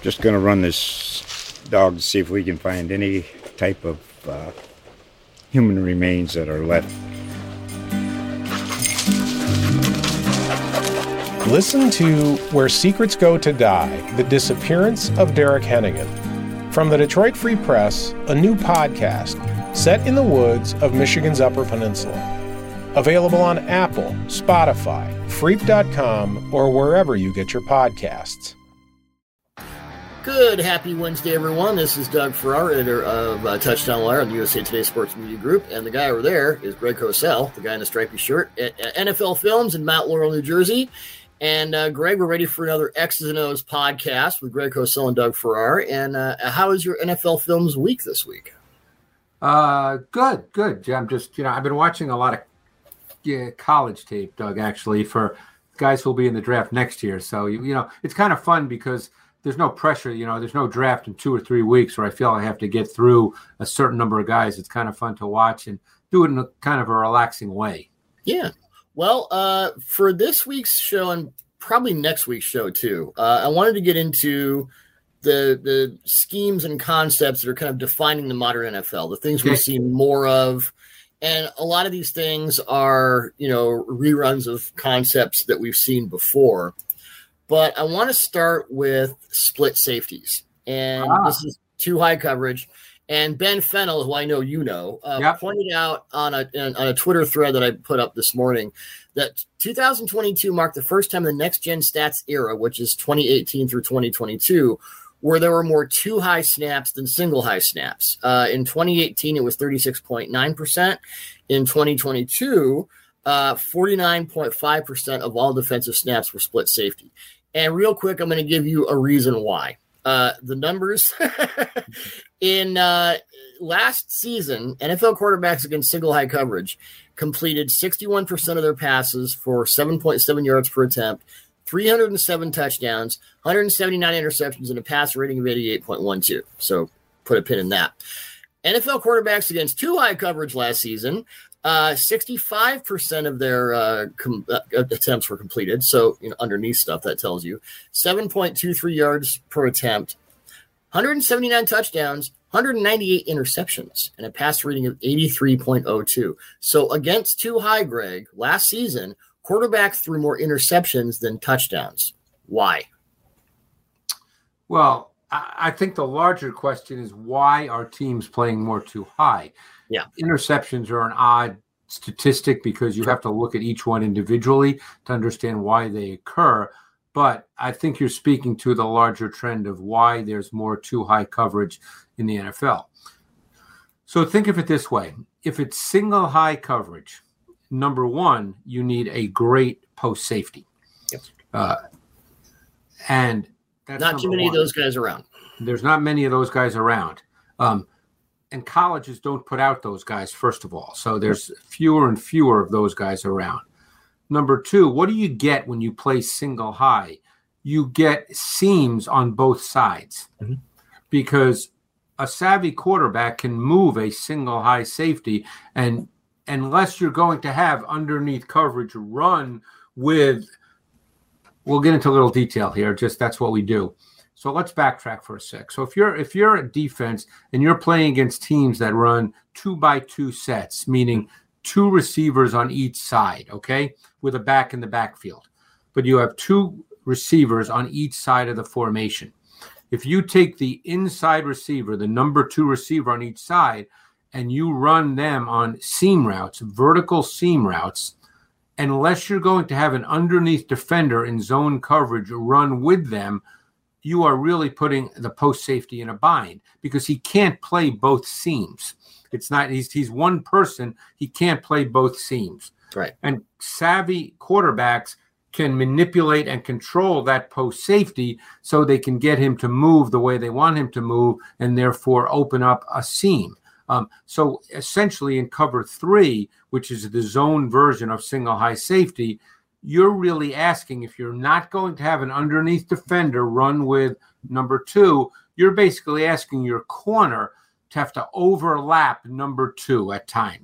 Just going to run this dog to see if we can find any type of human remains that are left. Listen to Where Secrets Go to Die, The Disappearance of Derek Hennigan. From the Detroit Free Press, a new podcast set in the woods of Michigan's Upper Peninsula. Available on Apple, Spotify, Freep.com, or wherever you get your podcasts. Good, happy Wednesday, everyone. This is Doug Farrar, editor of Touchdown Wire on the USA Today Sports Media Group. And the guy over there is Greg Cosell, the guy in the stripy shirt at NFL Films in Mount Laurel, New Jersey. And Greg, we're ready for another X's and O's podcast with Greg Cosell and Doug Farrar. And how is your NFL Films week this week? Good. I'm just, I've been watching a lot of college tape, Doug, actually, for guys who'll be in the draft next year. So, it's kind of fun because there's no pressure, there's no draft in 2 or 3 weeks where I feel I have to get through a certain number of guys. It's kind of fun to watch and do it in a kind of a relaxing way. Yeah. Well, for this week's show and probably next week's show too, I wanted to get into the schemes and concepts that are kind of defining the modern NFL, the things we see more of. And a lot of these things are, reruns of concepts that we've seen before. But I want to start with split safeties. And this is too high coverage. And Ben Fennell, who I know pointed out on a Twitter thread that I put up this morning that 2022 marked the first time in the next-gen stats era, which is 2018 through 2022, where there were more two high snaps than single high snaps. In 2018, it was 36.9%. In 2022, 49.5% of all defensive snaps were split safety. And real quick, I'm going to give you a reason why. The numbers in last season, NFL quarterbacks against single high coverage completed 61% of their passes for 7.7 yards per attempt, 307 touchdowns, 179 interceptions, and a passer rating of 88.12. So put a pin in that. NFL quarterbacks against two high coverage last season, 65% of their attempts were completed. So, underneath stuff that tells you 7.23 yards per attempt, 179 touchdowns, 198 interceptions, and a passer rating of 83.02. So against two high, Greg, last season, quarterbacks threw more interceptions than touchdowns. Why? Well, I think the larger question is why are teams playing more too high? Yeah. Interceptions are an odd statistic because you have to look at each one individually to understand why they occur. But I think you're speaking to the larger trend of why there's more too high coverage in the NFL. So think of it this way. If it's single high coverage, number one, you need a great post safety. Yep. And that's not too many of those guys around. There's not many of those guys around. And colleges don't put out those guys, first of all. So there's fewer and fewer of those guys around. Number two, what do you get when you play single high? You get seams on both sides because a savvy quarterback can move a single high safety. And unless you're going to have underneath coverage run with, we'll get into a little detail here, just that's what we do. So let's backtrack for a sec. So if you're a defense and you're playing against teams that run 2x2 sets, meaning two receivers on each side, okay, with a back in the backfield, but you have two receivers on each side of the formation. If you take the inside receiver, the number two receiver on each side, and you run them on seam routes, vertical seam routes, unless you're going to have an underneath defender in zone coverage run with them, you are really putting the post safety in a bind because he can't play both seams. It's not, he's one person. He can't play both seams. Right. And savvy quarterbacks can manipulate and control that post safety so they can get him to move the way they want him to move and therefore open up a seam. So essentially in cover 3, which is the zone version of single high safety, you're really asking, if you're not going to have an underneath defender run with number 2, you're basically asking your corner to have to overlap number 2 at times.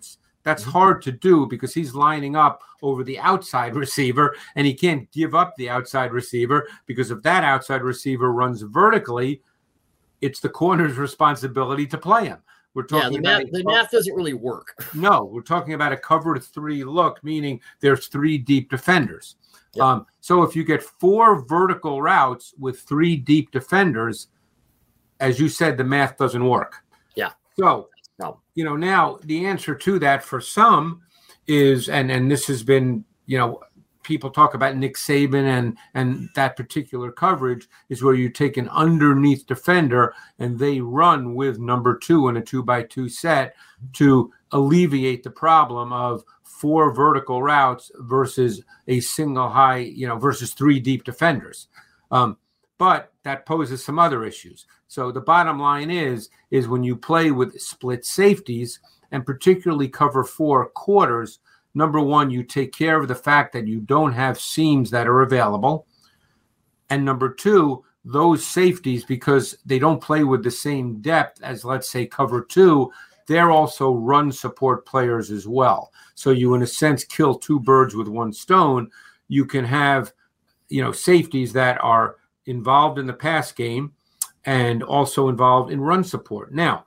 That's hard to do because he's lining up over the outside receiver, and he can't give up the outside receiver because if that outside receiver runs vertically, it's the corner's responsibility to play him. We're talking the math doesn't really work. No, we're talking about a cover 3 look, meaning there's 3 deep defenders. Yep. So if you get 4 vertical routes with 3 deep defenders, as you said, the math doesn't work. Yeah. So, now the answer to that for some is, and this has been, people talk about Nick Saban and that particular coverage is where you take an underneath defender and they run with number 2 in a 2x2 set to alleviate the problem of 4 vertical routes versus a single high, versus 3 deep defenders. But that poses some other issues. So the bottom line is when you play with split safeties and particularly cover 4 quarters, number one, you take care of the fact that you don't have seams that are available. And number 2, those safeties, because they don't play with the same depth as, let's say, cover 2, they're also run support players as well. So you, in a sense, kill 2 birds with 1 stone. You can have, safeties that are involved in the pass game and also involved in run support. Now,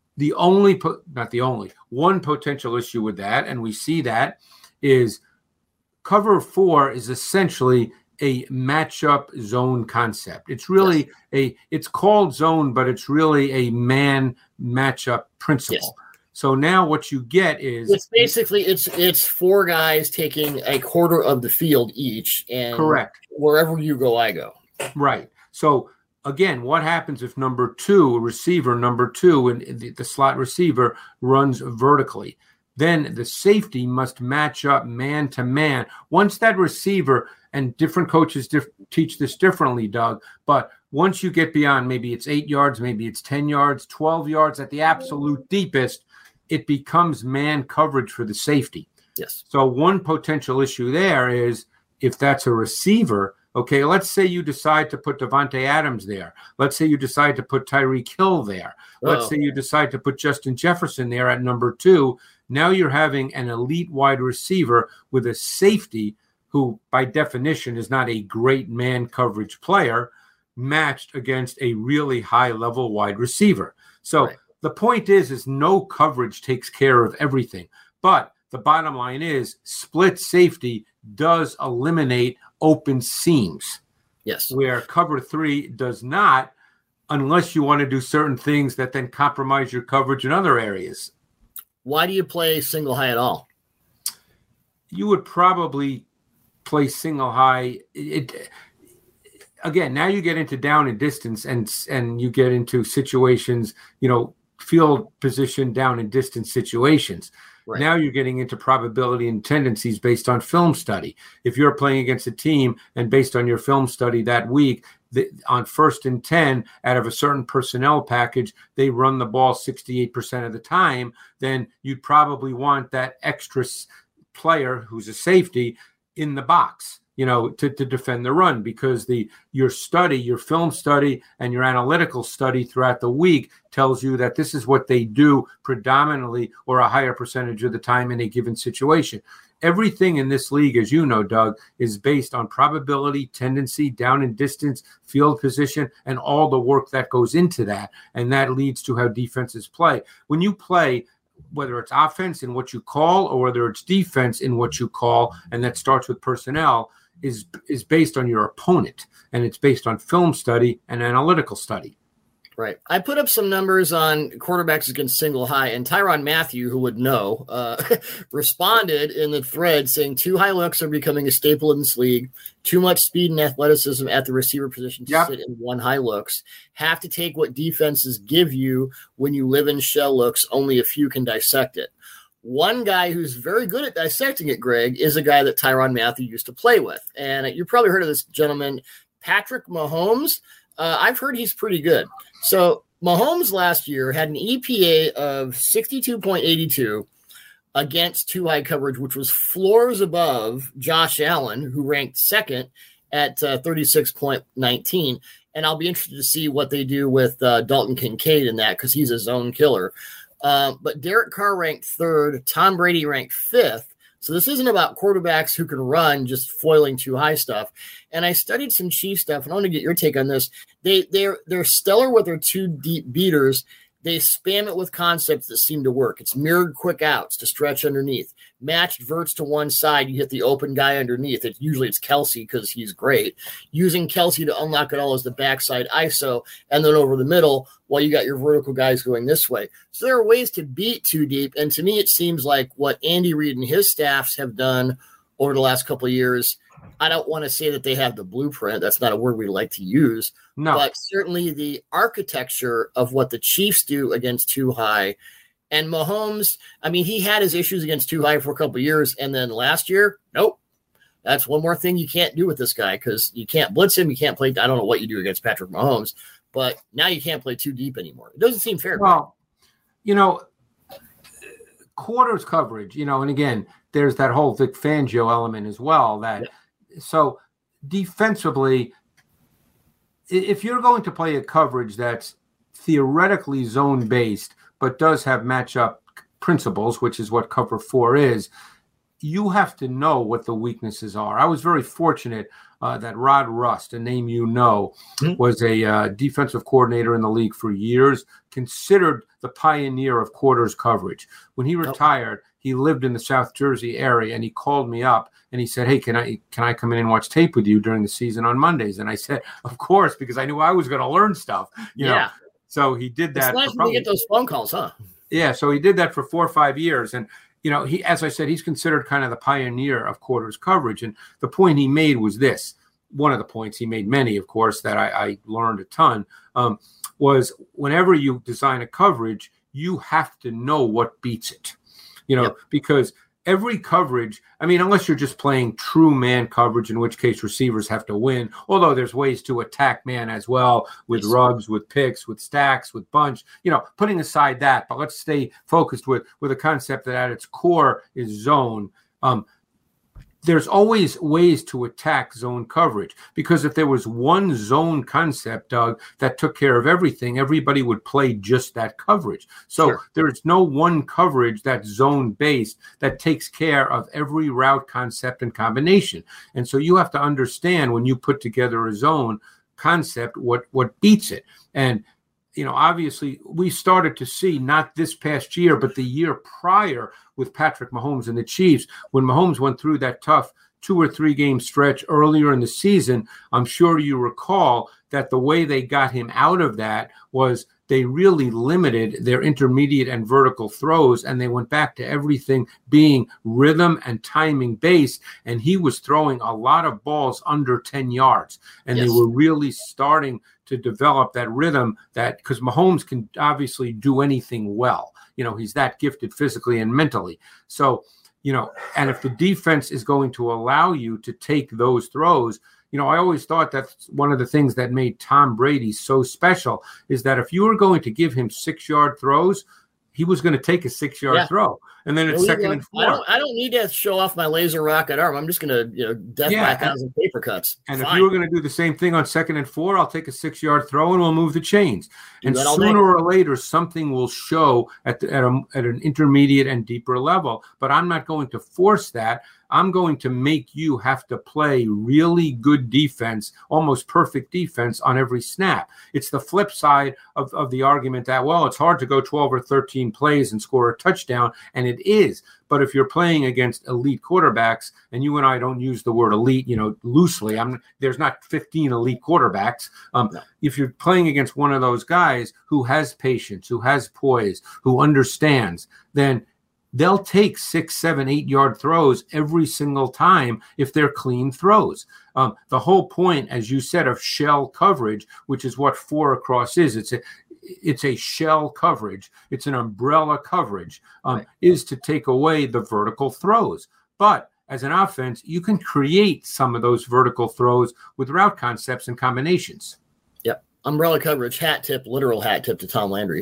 one potential issue with that, and we see that, is cover 4 is essentially a matchup zone concept. It's really it's called zone, but it's really a man matchup principle. Yes. So now what you get is it's basically it's 4 guys taking a quarter of the field each, and correct. Wherever you go, I go. Right. So again, what happens if receiver number 2 and the slot receiver runs vertically? Then the safety must match up man to man. Once that receiver, and different coaches teach this differently, Doug, but once you get beyond, maybe it's 8 yards, maybe it's 10 yards, 12 yards at the absolute deepest, it becomes man coverage for the safety. Yes. So one potential issue there is if that's a receiver, okay, let's say you decide to put Devontae Adams there. Let's say you decide to put Tyreek Hill there. Let's say you decide to put Justin Jefferson there at number 2. Now you're having an elite wide receiver with a safety who, by definition, is not a great man coverage player matched against a really high-level wide receiver. So the point is no coverage takes care of everything. But the bottom line is split safety does eliminate open seams. Yes. Where cover 3 does not, unless you want to do certain things that then compromise your coverage in other areas. Why do you play single high at all? You would probably play single high. Again, now you get into down and distance and you get into situations, field position down and distance situations. Right. Now you're getting into probability and tendencies based on film study. If you're playing against a team and based on your film study that week, on 1st and 10 out of a certain personnel package, they run the ball 68% of the time, then you'd probably want that extra player who's a safety in the box, to defend the run, because your film study and your analytical study throughout the week tells you that this is what they do predominantly or a higher percentage of the time in a given situation. Everything in this league, as you know, Doug, is based on probability, tendency, down and distance, field position, and all the work that goes into that. And that leads to how defenses play. When you play, whether it's offense in what you call or whether it's defense in what you call, and that starts with personnel, is based on your opponent, and it's based on film study and analytical study. Right. I put up some numbers on quarterbacks against single high, and Tyrann Mathieu, who would know, responded in the thread saying 2 high looks are becoming a staple in this league. Too much speed and athleticism at the receiver position to sit in 1 high looks. Have to take what defenses give you when you live in shell looks. Only a few can dissect it. One guy who's very good at dissecting it, Greg, is a guy that Tyrann Mathieu used to play with. And you've probably heard of this gentleman, Patrick Mahomes. I've heard he's pretty good. So Mahomes last year had an EPA of 62.82 against 2 high coverage, which was floors above Josh Allen, who ranked 2nd at 36.19. And I'll be interested to see what they do with Dalton Kincaid in that, because he's a zone killer. But Derek Carr ranked 3rd, Tom Brady ranked 5th. So this isn't about quarterbacks who can run, just foiling too high stuff. And I studied some Chiefs stuff, and I want to get your take on this. They're stellar with their 2 deep beaters. They spam it with concepts that seem to work. It's mirrored quick outs to stretch underneath. Matched verts to one side, you hit the open guy underneath. Usually it's Kelsey because he's great. Using Kelsey to unlock it all as the backside ISO, and then over the middle while you got your vertical guys going this way. So there are ways to beat too deep, and to me it seems like what Andy Reid and his staffs have done over the last couple of years. I don't want to say that they have the blueprint. That's not a word we like to use. No. But certainly the architecture of what the Chiefs do against too high. And Mahomes, I mean, he had his issues against too high for a couple of years. And then last year, nope. That's one more thing you can't do with this guy because you can't blitz him. You can't play. I don't know what you do against Patrick Mahomes, but now you can't play too deep anymore. It doesn't seem fair. Well, quarters coverage, and again, there's that whole Vic Fangio element as well. So defensively, if you're going to play a coverage that's theoretically zone-based but does have matchup principles, which is what cover 4 is, you have to know what the weaknesses are. I was very fortunate that Rod Rust, a name was a defensive coordinator in the league for years, considered the pioneer of quarters coverage. When he retired, he lived in the South Jersey area, and he called me up and he said, "Hey, can I come in and watch tape with you during the season on Mondays?" And I said, "Of course," because I knew I was going to learn stuff. You know. So he did that. It's nice when you get those phone calls, huh? Yeah. So he did that for 4 or 5 years, and he, as I said, he's considered kind of the pioneer of quarters coverage. And the point he made was this. One of the points he made, many, of course, that I learned a ton, was whenever you design a coverage, you have to know what beats it. Because every coverage, I mean, unless you're just playing true man coverage, in which case receivers have to win, although there's ways to attack man as well, with rugs, with picks, with stacks, with bunch, putting aside that, but let's stay focused with a concept that at its core is zone. There's always ways to attack zone coverage, because if there was one zone concept, Doug, that took care of everything, everybody would play just that coverage. So there's no one coverage that's zone based that takes care of every route concept and combination. And so you have to understand, when you put together a zone concept, what beats it. And obviously we started to see, not this past year, but the year prior with Patrick Mahomes and the Chiefs, when Mahomes went through that tough 2 or 3 game stretch earlier in the season. I'm sure you recall that the way they got him out of that was they really limited their intermediate and vertical throws, and they went back to everything being rhythm and timing based. And he was throwing a lot of balls under 10 yards, and they were really starting to develop that rhythm, that because Mahomes can obviously do anything well. He's that gifted physically and mentally. So, and if the defense is going to allow you to take those throws, I always thought that's one of the things that made Tom Brady so special, is that if you were going to give him 6-yard throws, he was going to take a 6-yard throw. And then it's second and 4. I don't need to show off my laser rocket arm. I'm just going to, death by 1,000 paper cuts. And if you were going to do the same thing on second and 4, I'll take a 6-yard throw and we'll move the chains. And sooner or later, something will show at an intermediate and deeper level. But I'm not going to force that. I'm going to make you have to play really good defense, almost perfect defense on every snap. It's the flip side of the argument that, well, it's hard to go 12 or 13 plays and score a touchdown, and it is. But if you're playing against elite quarterbacks, and you and I don't use the word elite, loosely, there's not 15 elite quarterbacks. If you're playing against one of those guys who has patience, who has poise, who understands, then they'll take 6, 7, 8-yard throws every single time if they're clean throws. The whole point, as you said, of shell coverage, which is what 4 across is, it's a shell coverage, it's an umbrella coverage, is to take away the vertical throws. But as an offense, you can create some of those vertical throws with route concepts and combinations. Yep. Umbrella coverage, literal hat tip to Tom Landry.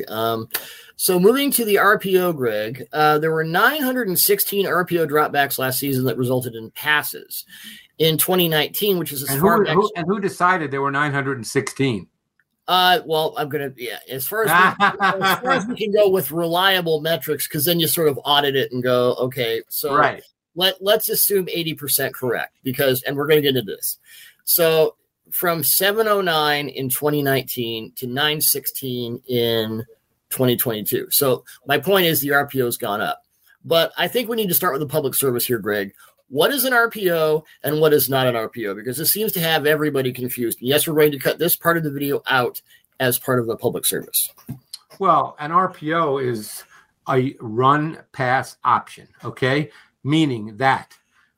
So moving to the RPO, Greg, there were 916 RPO dropbacks last season that resulted in passes. In 2019, which is who decided there were 916? Well, I'm gonna as far as we can go with reliable metrics, because then you sort of audit it and go, okay, so Right. let's assume 80% correct, and we're gonna get into this. So from 709 in 2019 to 916 in 2022. So my point is the RPO has gone up, but I think we need to start with the public service here, Greg. What is an RPO and what is not an RPO? Because it seems to have everybody confused. Yes, we're going to cut this part of the video out as part of the public service. Well, an RPO is a run pass option, okay? Meaning that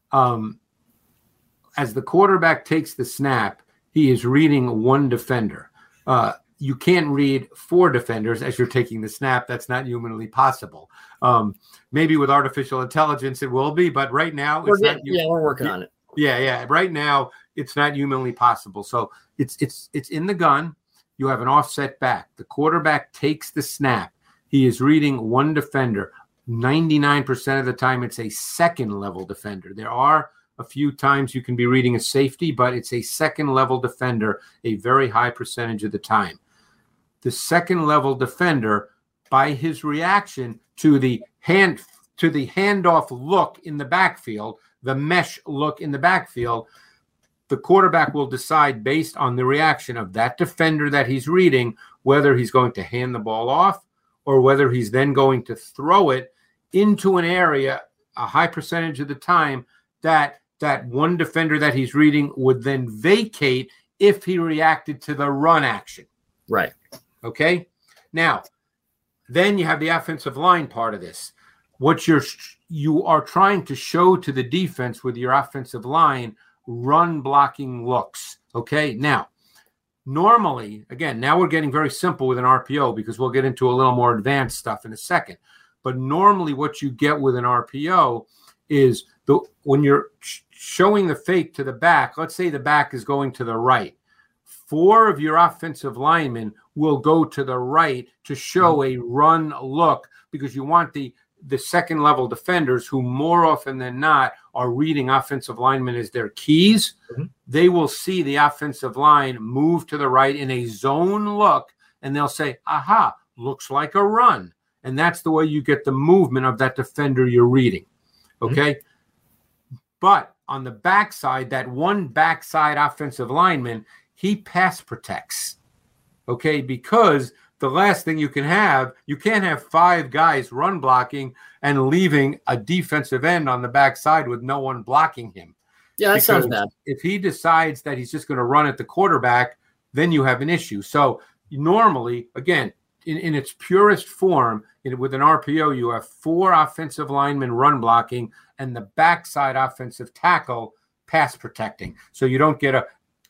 as the quarterback takes the snap, he is reading one defender. You can't read four defenders as you're taking the snap. That's not humanly possible. Maybe with artificial intelligence it will be, but right now we're working on it. Yeah. Right now it's not humanly possible. So it's in the gun. You have an offset back. The quarterback takes the snap. He is reading one defender. 99% of the time it's a second level defender. There are a few times you can be reading a safety, but it's a second level defender a very high percentage of the time. The second level defender, by his reaction to the handoff look in the backfield, the mesh look in the backfield, the quarterback will decide based on the reaction of that defender that he's reading whether he's going to hand the ball off or whether he's then going to throw it into an area a high percentage of the time that one defender that he's reading would then vacate if he reacted to the run action. Right. Okay. Now, then you have the offensive line part of this. What you are trying to show to the defense with your offensive line, run blocking looks. Okay. Now, normally, again, now we're getting very simple with an RPO because we'll get into a little more advanced stuff in a second. But normally what you get with an RPO is when you're showing the fake to the back, let's say the back is going to the right. 4 of your offensive linemen will go to the right to show a run look because you want the second level defenders who more often than not are reading offensive linemen as their keys. Mm-hmm. They will see the offensive line move to the right in a zone look and they'll say, aha, looks like a run. And that's the way you get the movement of that defender you're reading. Okay. Mm-hmm. But on the backside, that one backside offensive lineman, he pass protects. Okay. Because the last thing you can't have 5 guys run blocking and leaving a defensive end on the backside with no one blocking him. Yeah, that sounds bad. If he decides that he's just going to run at the quarterback, then you have an issue. So normally, again, in its purest form, with an RPO, you have 4 offensive linemen run blocking and the backside offensive tackle pass protecting. So you don't get a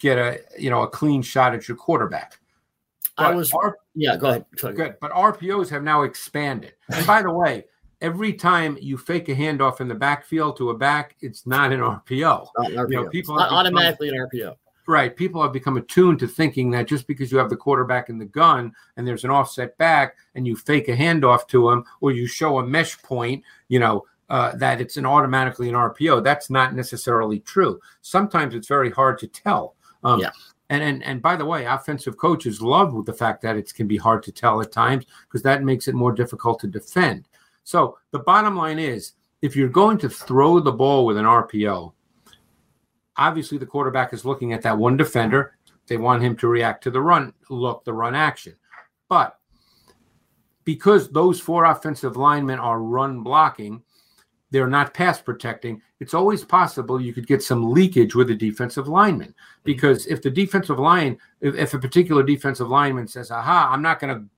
clean shot at your quarterback. Go ahead. Good. But RPOs have now expanded. And by the way, every time you fake a handoff in the backfield to a back, it's not an RPO. Not an RPO. People not automatically an RPO. Right. People have become attuned to thinking that just because you have the quarterback in the gun and there's an offset back and you fake a handoff to him or you show a mesh point, that it's automatically an RPO. That's not necessarily true. Sometimes it's very hard to tell. And by the way, offensive coaches love the fact that it can be hard to tell at times because that makes it more difficult to defend. So the bottom line is, if you're going to throw the ball with an RPO, obviously the quarterback is looking at that one defender. They want him to react to the run action. But because those 4 offensive linemen are run blocking, they're not pass protecting, it's always possible you could get some leakage with a defensive lineman. Because if the defensive line, if a particular defensive lineman says, aha, I'm not going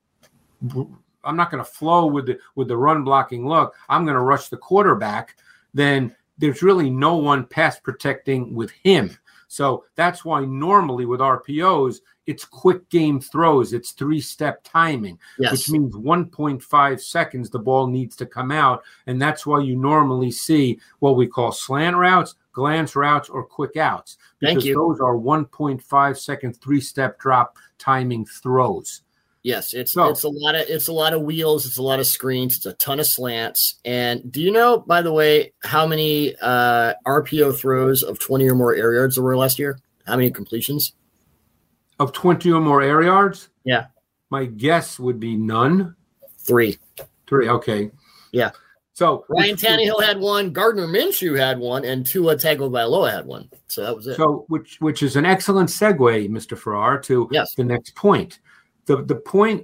to flow with the run blocking look, I'm going to rush the quarterback, then there's really no one pass protecting with him. So that's why normally with RPOs, it's quick game throws. It's 3-step timing, which means 1.5 seconds the ball needs to come out. And that's why you normally see what we call slant routes, glance routes, or quick outs. Because those are 1.5 second 3-step drop timing throws. Yes, it's a lot of wheels, it's a lot of screens, it's a ton of slants. And do you know, by the way, how many RPO throws of 20 or more air yards there were last year? How many completions? Of 20 or more air yards? Yeah. My guess would be none. 3. Okay. Yeah. So Ryan Tannehill had one, Gardner Minshew had one, and Tua Tagovailoa had one. So that was it. So which is an excellent segue, Mr. Farrar, to the next point. The point,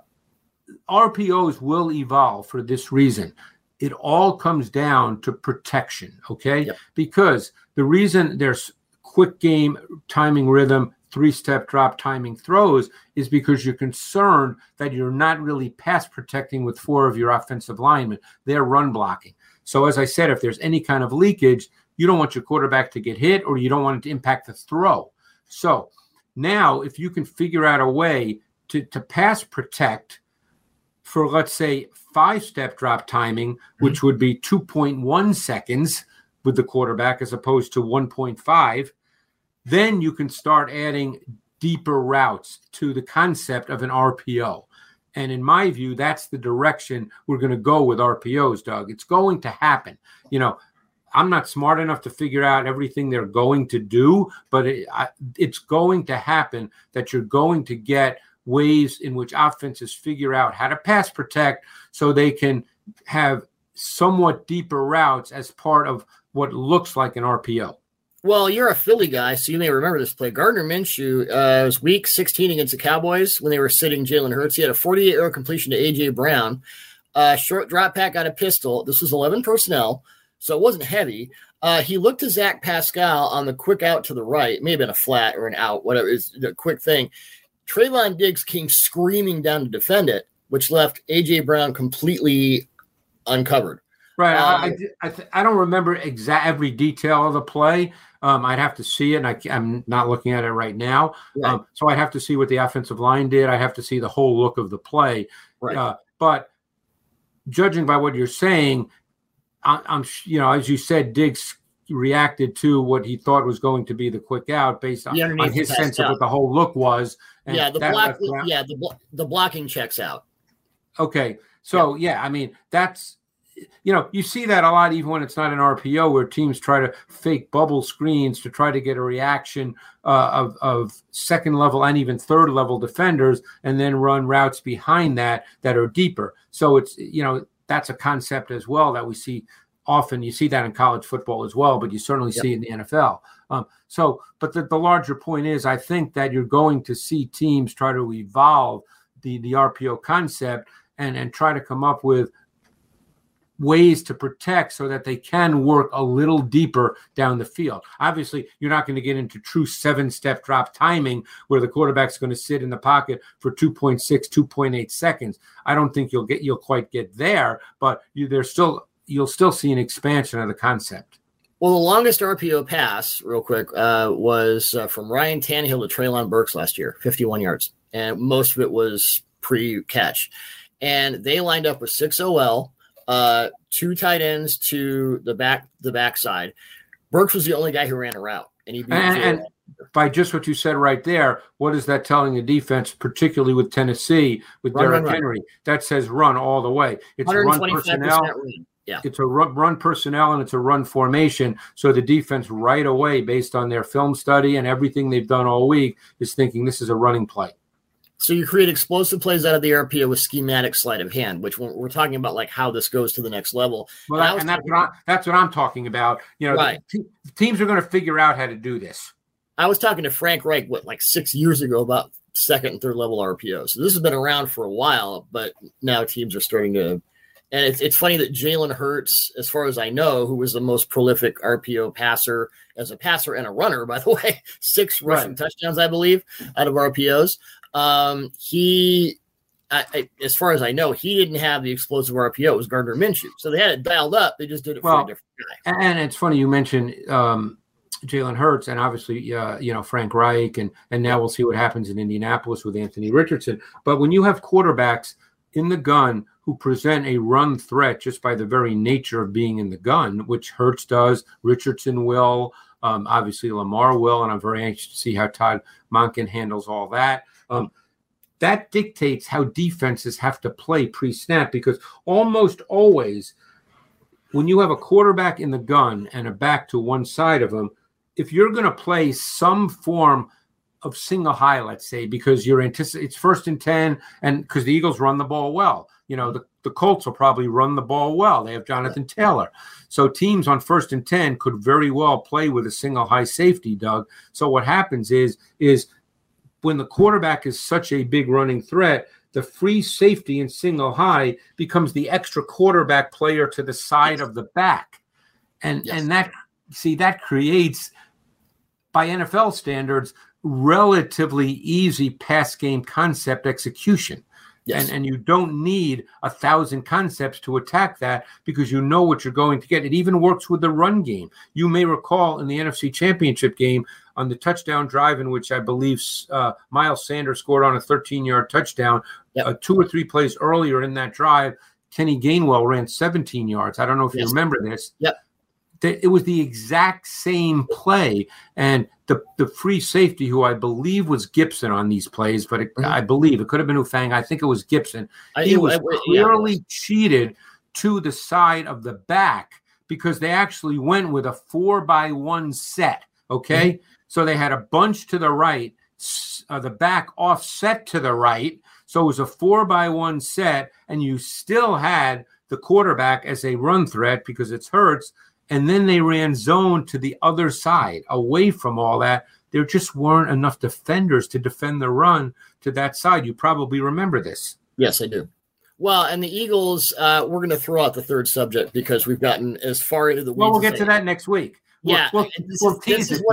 RPOs will evolve for this reason. It all comes down to protection, okay? Yep. Because the reason there's quick game, timing rhythm, 3-step drop timing throws is because you're concerned that you're not really pass protecting with 4 of your offensive linemen. They're run blocking. So as I said, if there's any kind of leakage, you don't want your quarterback to get hit or you don't want it to impact the throw. So now if you can figure out a way to pass protect for, let's say, 5-step drop timing, which would be 2.1 seconds with the quarterback as opposed to 1.5, then you can start adding deeper routes to the concept of an RPO. And in my view, that's the direction we're going to go with RPOs, Doug. It's going to happen. You know, I'm not smart enough to figure out everything they're going to do, but it's going to happen that you're going to get ways in which offenses figure out how to pass protect so they can have somewhat deeper routes as part of what looks like an RPO. Well, you're a Philly guy, so you may remember this play. Gardner Minshew was week 16 against the Cowboys when they were sitting Jalen Hurts. He had a 48-yard completion to A.J. Brown, short drop back on a pistol. This was 11 personnel, so it wasn't heavy. He looked to Zach Pascal on the quick out to the right. It may have been a flat or an out, whatever. It's a quick thing. Treylon Diggs came screaming down to defend it, which left A.J. Brown completely uncovered. Right. I don't remember every detail of the play. I'd have to see it, and I'm not looking at it right now. Right. So I'd have to see what the offensive line did. I'd have to see the whole look of the play. Right. But judging by what you're saying, I'm as you said, Diggs reacted to what he thought was going to be the quick out based on his sense of what the whole look was. And the blocking checks out. Okay. So, I mean, that's, you see that a lot even when it's not an RPO where teams try to fake bubble screens to try to get a reaction of second level and even third level defenders and then run routes behind that are deeper. So it's, that's a concept as well that we see often. You see that in college football as well, but you certainly see it in the NFL. But the larger point is I think that you're going to see teams try to evolve the RPO concept and try to come up with ways to protect so that they can work a little deeper down the field. Obviously, you're not going to get into true 7-step drop timing where the quarterback's going to sit in the pocket for 2.6, 2.8 seconds. I don't think you'll quite get there, but you'll still see an expansion of the concept. Well, the longest RPO pass, real quick, was from Ryan Tannehill to Treylon Burks last year, 51 yards. And most of it was pre-catch. And they lined up with 6 OL, 2 tight ends to the backside. Burks was the only guy who ran a route. And he beat and by just what you said right there, what is that telling the defense, particularly with Tennessee, with Derrick Henry? That says run all the way. It's run personnel. Yeah. It's a run personnel and it's a run formation. So the defense right away, based on their film study and everything they've done all week, is thinking this is a running play. So you create explosive plays out of the RPO with schematic sleight of hand, which we're talking about, like how this goes to the next level. Well, that's what I'm talking about. Right. The teams are going to figure out how to do this. I was talking to Frank Reich, 6 years ago about second and third level RPO. So this has been around for a while, but now teams are starting to. And it's funny that Jalen Hurts, as far as I know, who was the most prolific RPO passer as a passer and a runner, by the way, 6 rushing touchdowns, I believe, out of RPOs. As far as I know, he didn't have the explosive RPO. It was Gardner Minshew. So they had it dialed up. They just did it for a different guy. And it's funny you mentioned Jalen Hurts and obviously, Frank Reich. And now we'll see what happens in Indianapolis with Anthony Richardson. But when you have quarterbacks in the gun who present a run threat just by the very nature of being in the gun, which Hurts does, Richardson will, obviously Lamar will, and I'm very anxious to see how Todd Monken handles all that. That dictates how defenses have to play pre-snap because almost always when you have a quarterback in the gun and a back to one side of him, if you're going to play some form of single high, let's say, because it's 1st and 10, and because the Eagles run the ball well. The Colts will probably run the ball well. They have Jonathan Taylor. So teams on 1st and 10 could very well play with a single high safety, Doug. So what happens is when the quarterback is such a big running threat, the free safety in single high becomes the extra quarterback player to the side of the back. And that creates, by NFL standards, relatively easy pass game concept execution. Yes. And you don't need 1,000 concepts to attack that because you know what you're going to get. It even works with the run game. You may recall in the NFC Championship game on the touchdown drive in which I believe Miles Sanders scored on a 13-yard touchdown, 2 or 3 plays earlier in that drive, Kenny Gainwell ran 17 yards. I don't know if you remember this. Yep. It was the exact same play, and the free safety, who I believe was Gibson on these plays, but I believe it could have been Ufang. I think it was Gibson. He was clearly cheated to the side of the back because they actually went with a 4-by-1 set. Okay, mm-hmm. So they had a bunch to the right, the back offset to the right. So it was a 4-by-1 set, and you still had the quarterback as a run threat because it's Hurts. And then they ran zone to the other side, away from all that. There just weren't enough defenders to defend the run to that side. You probably remember this. Yes, I do. Well, and the Eagles, we're going to throw out the third subject because we've gotten as far into the weeds. Well, we'll get to that next week. We'll tease it.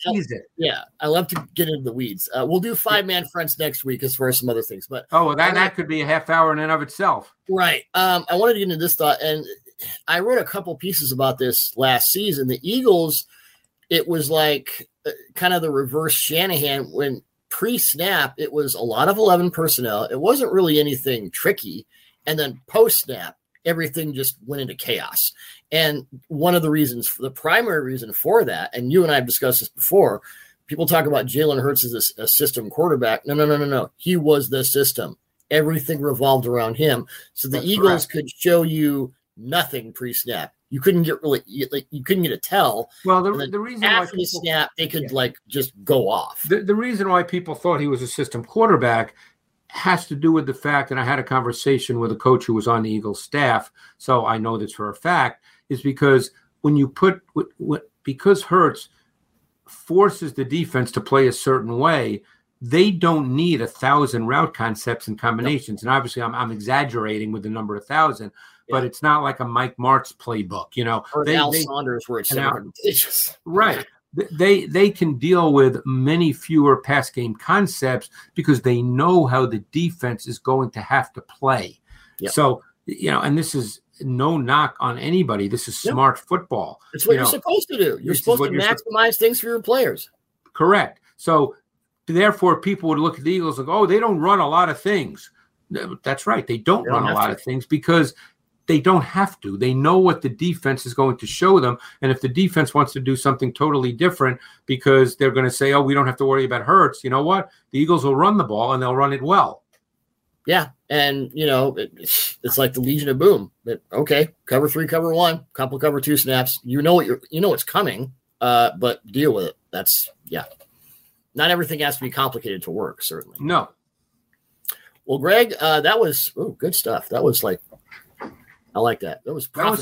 Yeah, I love to get into the weeds. We'll do 5-man fronts next week as far as some other things. But that could be a half hour in and of itself. Right. I wanted to get into this thought, and I wrote a couple pieces about this last season. The Eagles, it was like kind of the reverse Shanahan. When pre-snap, it was a lot of 11 personnel. It wasn't really anything tricky. And then post-snap, everything just went into chaos. And one of the reasons, the primary reason for that, and you and I have discussed this before, people talk about Jalen Hurts as a system quarterback. No. He was the system. Everything revolved around him. So the Eagles could show you nothing pre-snap. You couldn't get you couldn't get a tell. Well, the reason after the snap, they could just go off. The reason why people thought he was a system quarterback has to do with the fact, and I had a conversation with a coach who was on the Eagles staff, so I know this for a fact, is because when you because Hurts forces the defense to play a certain way, they don't need 1,000 route concepts and combinations. And obviously I'm exaggerating with the number 1,000, but it's not like a Mike Martz playbook, Or Al Saunders where it's 700 pages. Right. They can deal with many fewer pass game concepts because they know how the defense is going to have to play. Yep. So, and this is no knock on anybody. This is smart football. It's what you're supposed to do. You're supposed to maximize things for your players. Correct. So, therefore, people would look at the Eagles and go, they don't run a lot of things. That's right. They don't run a lot of things because they don't have to. They know what the defense is going to show them. And if the defense wants to do something totally different because they're going to say, we don't have to worry about Hurts, you know what? The Eagles will run the ball and they'll run it well. Yeah. And, it's like the Legion of Boom. Okay, cover 3, cover 1, couple cover 2 snaps. You know what's coming, but deal with it. That's, not everything has to be complicated to work, certainly. No. Well, Greg, that was good stuff. That was I like that. That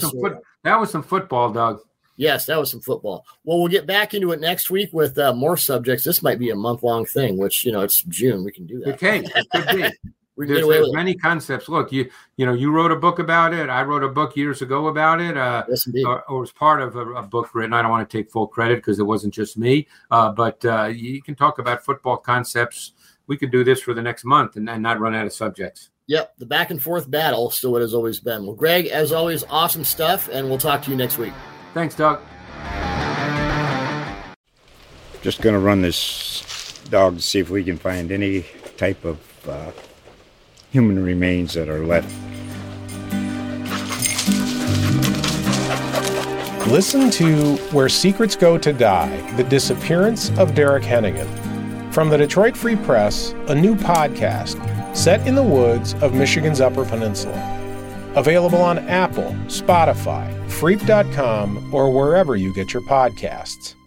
was some football, Doug. Yes, that was some football. Well, we'll get back into it next week with more subjects. This might be a month-long thing, which, it's June. We can do that. Okay, it could be. There's many concepts. Look, you wrote a book about it. I wrote a book years ago about it. Yes, indeed. Or was part of a book written. I don't want to take full credit because it wasn't just me. But you can talk about football concepts. We could do this for the next month and not run out of subjects. Yep, the back and forth battle, still what has always been. Well, Greg, as always, awesome stuff, and we'll talk to you next week. Thanks, Doug. Just going to run this dog to see if we can find any type of human remains that are left. Listen to Where Secrets Go to Die, The Disappearance of Derek Hennigan. From the Detroit Free Press, a new podcast set in the woods of Michigan's Upper Peninsula. Available on Apple, Spotify, Freep.com, or wherever you get your podcasts.